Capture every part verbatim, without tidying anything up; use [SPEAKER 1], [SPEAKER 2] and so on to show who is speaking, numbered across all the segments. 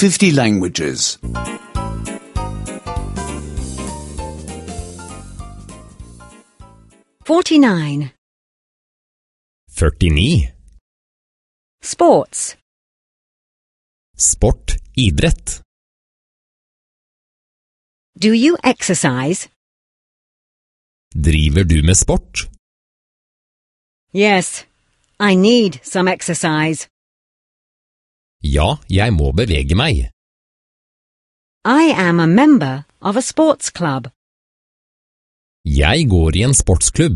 [SPEAKER 1] fifty languages.
[SPEAKER 2] Forty-nine.
[SPEAKER 3] førtini.
[SPEAKER 2] Sports.
[SPEAKER 3] Sport, idrett.
[SPEAKER 2] Do you exercise?
[SPEAKER 3] Driver du med sport?
[SPEAKER 2] Yes, I need some exercise.
[SPEAKER 3] Ja, jeg må bevege meg.
[SPEAKER 2] I am a member of a sports club.
[SPEAKER 3] Jeg går i en sportsklubb.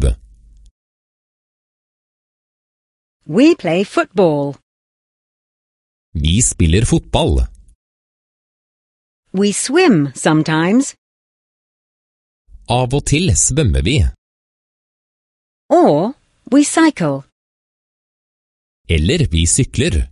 [SPEAKER 2] We play football.
[SPEAKER 3] Vi spiller fotball.
[SPEAKER 2] We swim sometimes.
[SPEAKER 3] Av og til svømmer vi.
[SPEAKER 2] Or we cycle.
[SPEAKER 3] Eller vi sykler.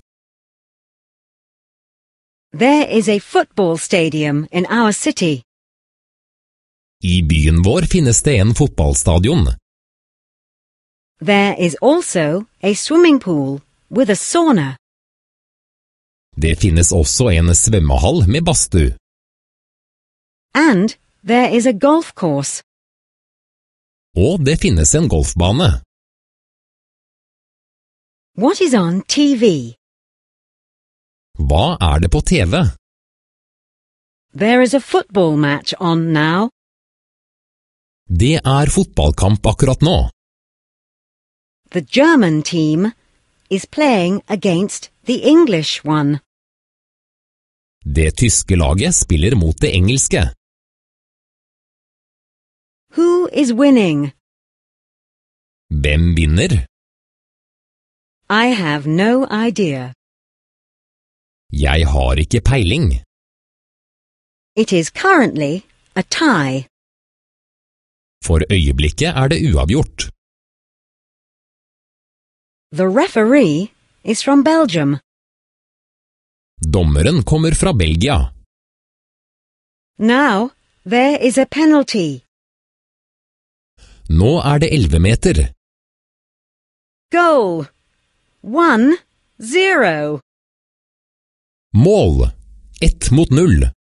[SPEAKER 2] There is a football stadium in our city.
[SPEAKER 3] I byen vår finnes det en fotballstadion.
[SPEAKER 2] There is also a swimming pool with a sauna.
[SPEAKER 3] Det finnes også en svømmehall med badstue.
[SPEAKER 2] And there is a golf course.
[SPEAKER 3] Og det finnes en golfbane.
[SPEAKER 2] What is on T V?
[SPEAKER 3] Hva er det på T V?
[SPEAKER 2] There is a football match on now.
[SPEAKER 3] Det er fotballkamp akkurat nå.
[SPEAKER 2] The German team is playing against the English one.
[SPEAKER 3] Det tyske laget spiller mot det engelske.
[SPEAKER 2] Who is winning?
[SPEAKER 3] Hvem vinner?
[SPEAKER 2] I have no idea.
[SPEAKER 3] Jeg har ikke peiling.
[SPEAKER 2] It is currently a tie.
[SPEAKER 3] For øyeblikket er det uavgjort.
[SPEAKER 2] The referee is from Belgium.
[SPEAKER 3] Dommeren kommer fra Belgia.
[SPEAKER 2] Now there is a penalty.
[SPEAKER 3] Nå er det elleve meter.
[SPEAKER 2] Goal. One, zero.
[SPEAKER 3] Mål. Ett mot null.